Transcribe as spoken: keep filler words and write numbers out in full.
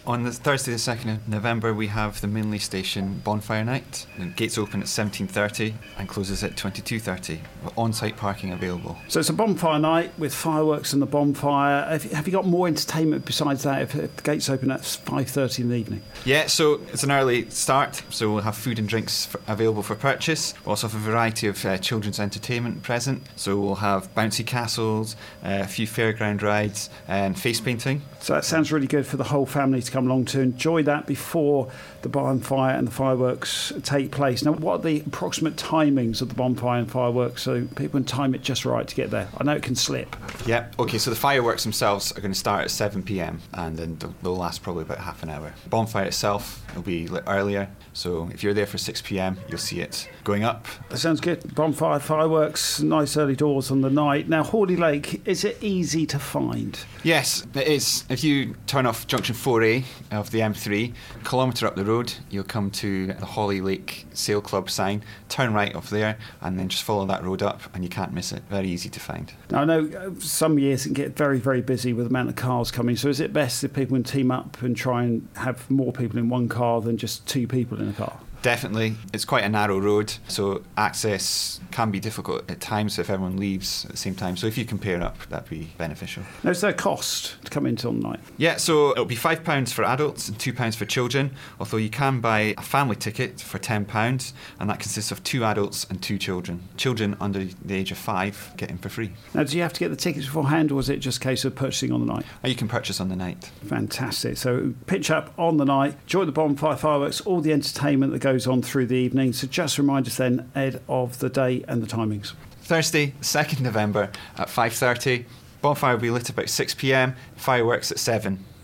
On the Thursday the second of November we have the Minley Station Bonfire Night. The gates open at seventeen thirty and closes at twenty-two thirty. On-site parking available. So it's a bonfire night with fireworks and the bonfire. Have you, have you got more entertainment besides that if, if the gates open at five thirty in the evening? Yeah, so it's an early start, so we'll have food and drinks f- available for purchase. We'll also have a variety of uh, children's entertainment present. So we'll have bouncy castles, uh, a few fairground rides and face painting. So that sounds really good for the whole family to come along to enjoy that before the bonfire and the fireworks take place. Now, what are the approximate timings of the bonfire and fireworks so people can time it just right to get there? I know it can slip. Yeah, okay, so the fireworks themselves are going to start at seven p.m. and then they'll, they'll last probably about half an hour. The bonfire itself will be lit earlier, so if you're there for six p.m, you'll see it going up. That sounds good. Bonfire, fireworks, nice early doors on the night. Now, Hawley Lake, is it easy to find? Yes, it is. If you turn off junction four A of the M three, a kilometre up the road, you'll come to the Hawley Lake Sail Club sign, turn right off there, and then just follow that road up, and you can't miss it. Very easy to find. Now, I know uh, some years it can get very, very busy with the amount of cars coming, so is it best if people can team up and try and have more people in one car than just two people in a car? Definitely. It's quite a narrow road, so access can be difficult at times if everyone leaves at the same time. So if you can pair up, that'd be beneficial. Now, is there a cost to come into on the night? Yeah, so it'll be five pounds for adults and two pounds for children, although you can buy a family ticket for ten pounds, and that consists of two adults and two children. Children under the age of five get in for free. Now, do you have to get the tickets beforehand, or is it just a case of purchasing on the night? Or you can purchase on the night. Fantastic. So pitch up on the night, enjoy the bonfire, fireworks, all the entertainment that goes on through the evening. So just remind us then, Ed, of the day and the timings. Thursday, second of November at five thirty. Bonfire will be lit about six p.m, fireworks at seven.